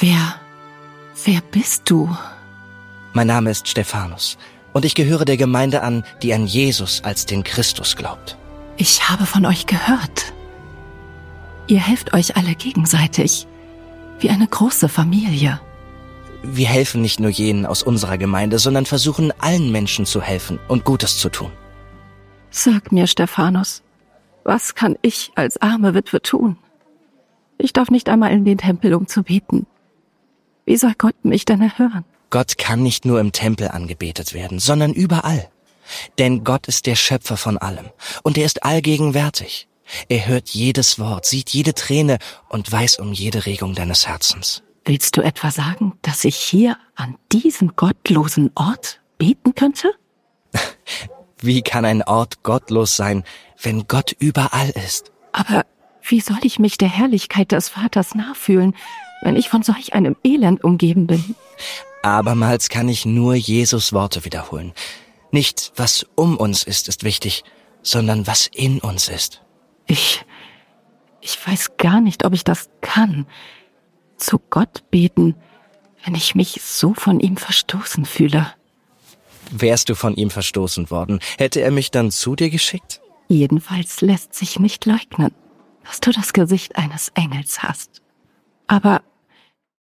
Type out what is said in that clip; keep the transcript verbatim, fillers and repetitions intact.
Wer, wer bist du? Mein Name ist Stephanus und ich gehöre der Gemeinde an, die an Jesus als den Christus glaubt. Ich habe von euch gehört. Ihr helft euch alle gegenseitig, wie eine große Familie. Wir helfen nicht nur jenen aus unserer Gemeinde, sondern versuchen allen Menschen zu helfen und Gutes zu tun. Sag mir, Stephanus, was kann ich als arme Witwe tun? Ich darf nicht einmal in den Tempel, um zu beten. Wie soll Gott mich denn erhören? Gott kann nicht nur im Tempel angebetet werden, sondern überall. Denn Gott ist der Schöpfer von allem und er ist allgegenwärtig. Er hört jedes Wort, sieht jede Träne und weiß um jede Regung deines Herzens. Willst du etwa sagen, dass ich hier an diesem gottlosen Ort beten könnte? Wie kann ein Ort gottlos sein, wenn Gott überall ist? Aber wie soll ich mich der Herrlichkeit des Vaters nachfühlen, wenn ich von solch einem Elend umgeben bin? Abermals kann ich nur Jesus Worte wiederholen. Nicht, was um uns ist, ist wichtig, sondern was in uns ist. Ich, ich weiß gar nicht, ob ich das kann. Zu Gott beten, wenn ich mich so von ihm verstoßen fühle. Wärst du von ihm verstoßen worden, hätte er mich dann zu dir geschickt? Jedenfalls lässt sich nicht leugnen, dass du das Gesicht eines Engels hast. Aber